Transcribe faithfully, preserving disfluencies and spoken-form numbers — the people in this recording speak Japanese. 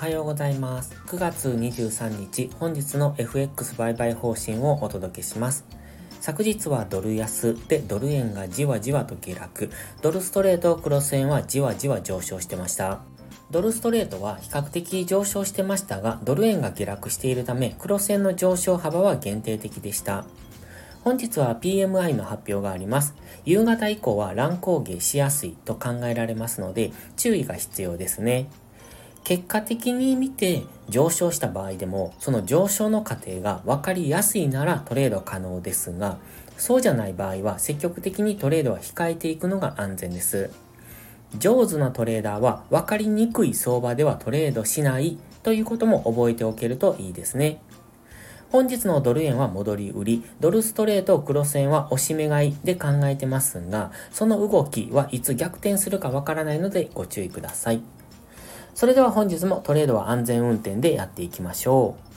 はようございます。くがつにじゅうさんにち、本日の エフエックス 売買方針をお届けします。昨日はドル安でドル円がじわじわと下落、ドルストレートクロス円はじわじわ上昇してました。ドルストレートは比較的上昇してましたが、ドル円が下落しているため、クロス円の上昇幅は限定的でした。本日は ピーエムアイ の発表があります。夕方以降は乱高下しやすいと考えられますので、注意が必要ですね。結果的に見て上昇した場合でも、その上昇の過程が分かりやすいならトレード可能ですが、そうじゃない場合は積極的にトレードは控えていくのが安全です。上手なトレーダーは分かりにくい相場ではトレードしないということも覚えておけるといいですね。本日のドル円は戻り売り、ドルストレートクロス円は押し目買いで考えてますが、その動きはいつ逆転するかわからないのでご注意ください。それでは本日もトレードは安全運転でやっていきましょう。